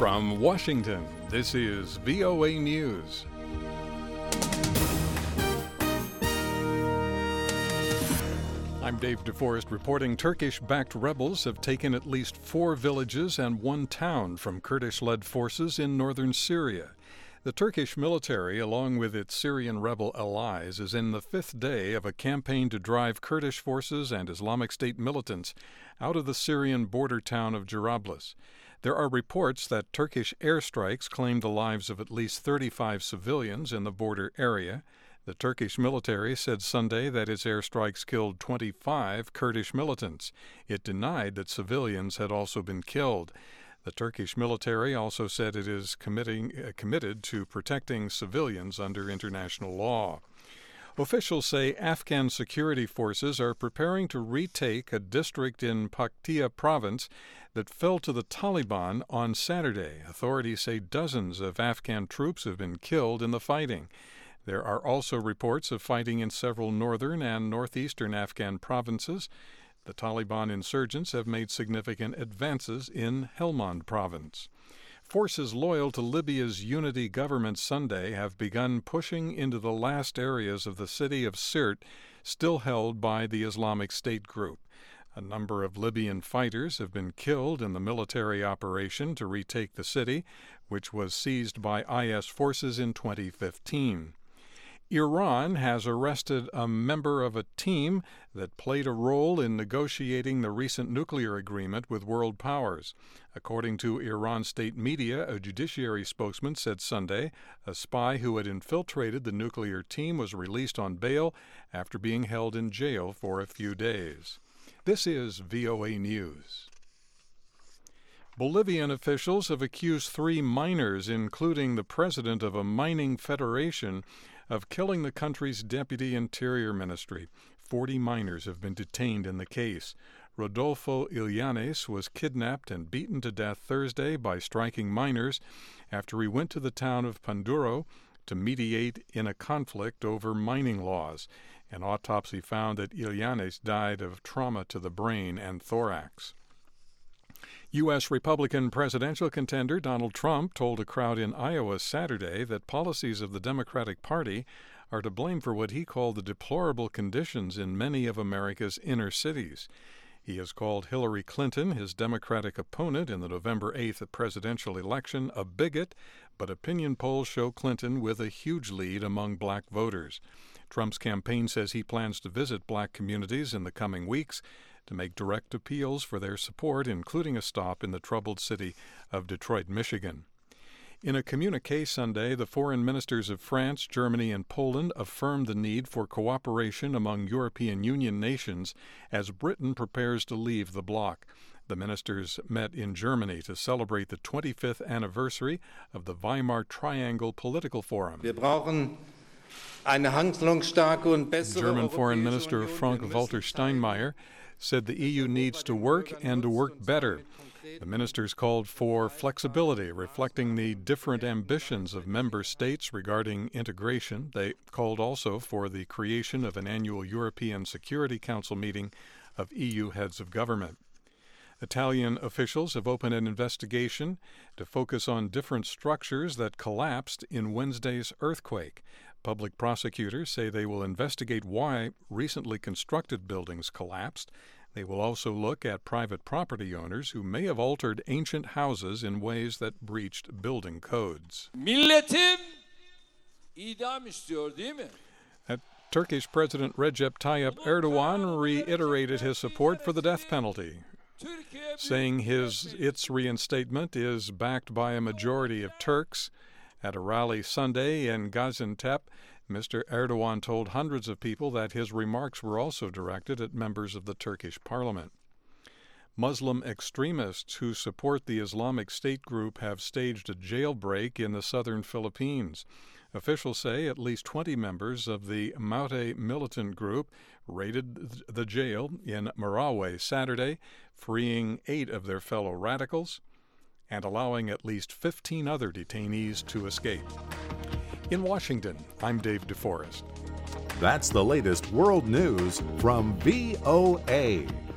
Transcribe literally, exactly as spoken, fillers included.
From Washington, this is V O A News. I'm Dave DeForest reporting Turkish-backed rebels have taken at least four villages and one town from Kurdish-led forces in northern Syria. The Turkish military, along with its Syrian rebel allies, is in the fifth day of a campaign to drive Kurdish forces and Islamic State militants out of the Syrian border town of Jarablus. There are reports that Turkish airstrikes claimed the lives of at least thirty-five civilians in the border area. The Turkish military said Sunday that its airstrikes killed twenty-five Kurdish militants. It denied that civilians had also been killed. The Turkish military also said it is committing, uh, committed to protecting civilians under international law. Officials say Afghan security forces are preparing to retake a district in Paktia province that fell to the Taliban on Saturday. Authorities say dozens of Afghan troops have been killed in the fighting. There are also reports of fighting in several northern and northeastern Afghan provinces. The Taliban insurgents have made significant advances in Helmand province. Forces loyal to Libya's unity government Sunday have begun pushing into the last areas of the city of Sirte, still held by the Islamic State group. A number of Libyan fighters have been killed in the military operation to retake the city, which was seized by I S forces in twenty fifteen. Iran has arrested a member of a team that played a role in negotiating the recent nuclear agreement with world powers. According to Iran state media, a judiciary spokesman said Sunday a spy who had infiltrated the nuclear team was released on bail after being held in jail for a few days. This is V O A News. Bolivian officials have accused three miners, including the president of a mining federation, of killing the country's deputy interior ministry. Forty miners have been detained in the case. Rodolfo Illanes was kidnapped and beaten to death Thursday by striking miners after he went to the town of Panduro to mediate in a conflict over mining laws. An autopsy found that Illanes died of trauma to the brain and thorax. U S Republican presidential contender Donald Trump told a crowd in Iowa Saturday that policies of the Democratic Party are to blame for what he called the deplorable conditions in many of America's inner cities. He has called Hillary Clinton, his Democratic opponent in the November eighth presidential election, a bigot, but opinion polls show Clinton with a huge lead among black voters. Trump's campaign says he plans to visit black communities in the coming weeks to make direct appeals for their support, including a stop in the troubled city of Detroit, Michigan. In a communique Sunday, the foreign ministers of France, Germany, and Poland affirmed the need for cooperation among European Union nations as Britain prepares to leave the bloc. The ministers met in Germany to celebrate the twenty-fifth anniversary of the Weimar Triangle Political Forum. Wir brauchen eine handlungsstarke und bessere German Foreign Minister Frank-Walter Steinmeier said the E U needs to work and to work better. The ministers called for flexibility, reflecting the different ambitions of member states regarding integration. They called also for the creation of an annual European Security Council meeting of E U heads of government. Italian officials have opened an investigation to focus on different structures that collapsed in Wednesday's earthquake. Public prosecutors say they will investigate why recently constructed buildings collapsed. They will also look at private property owners who may have altered ancient houses in ways that breached building codes. Milletim idam istiyor, değil mi? At Turkish President Recep Tayyip Erdogan reiterated his support for the death penalty, saying his its reinstatement is backed by a majority of Turks. At a rally Sunday in Gaziantep, Mister Erdogan told hundreds of people that his remarks were also directed at members of the Turkish parliament. Muslim extremists who support the Islamic State group have staged a jailbreak in the southern Philippines. Officials say at least twenty members of the Maute militant group raided the jail in Marawi Saturday, freeing eight of their fellow radicals and allowing at least fifteen other detainees to escape. In Washington, I'm Dave DeForest. That's the latest world news from V O A.